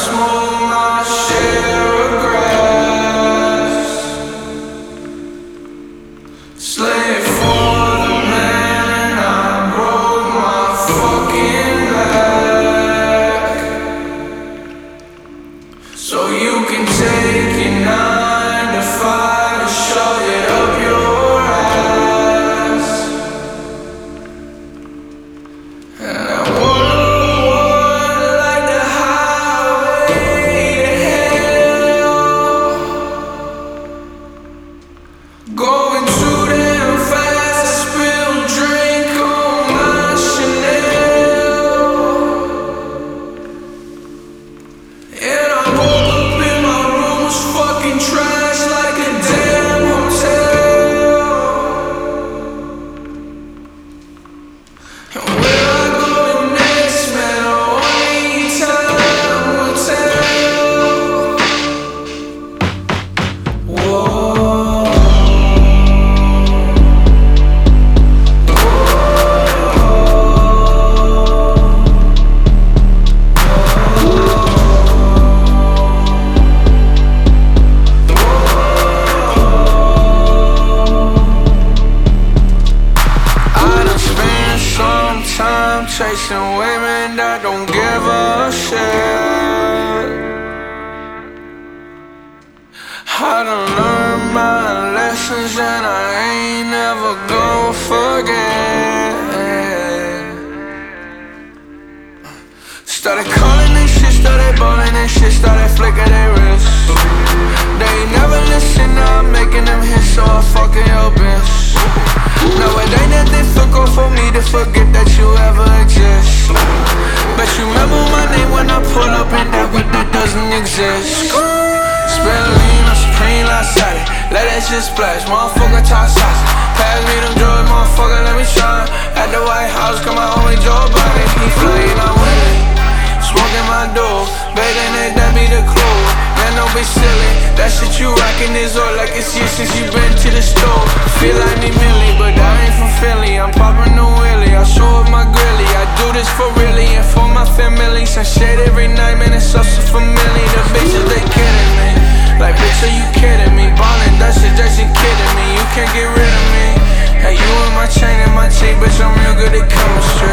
smoke my share of grass. Slave for the man, I broke my fucking back. So you can take your 9 to 5 and shove it up your ass. And I wonder like the highway to hell, going too damn fast. I spilled drink on my Chanel, and I woke up in my room was fucking trash like a damn hotel. And where I go next, man, only time will tell. Whoa. I done spent some time chasing women that don't give a shit. I done learned my lessons and I ain't never gon' forget. Started calling and shit, started ballin' and shit, started flicking their wrists. They ain't never listen, now I'm making them hits, so I fucking your bitch. No, it ain't that difficult for me to forget that you ever exist. Bet you remember my name when I pull up in that whip that doesn't exist. Spend lean on Supreme last Saturday, let that shit splash, motherfucker talk sauce. Pass me them drugs, motherfucker, let me try. At the White House, come my homie Joe Biden, he flying, I'm winning. Smoking my dough, bathing it, that be the clue. Man, don't be silly, that shit you rockin' is all like it's you since you been to the store. Feel like me Millie, but I ain't from Philly. I'm poppin' the wheelie, I show up my grilly. I do this for really and for my family. Some shit every night, man, it's so familiar. The bitches, they kidding me. Like, bitch, are you kidding me? Ballin', that shit, that shit kidding me. You can't get rid of me. Hey, you in my chain and my chain, bitch, I'm real good at chemistry.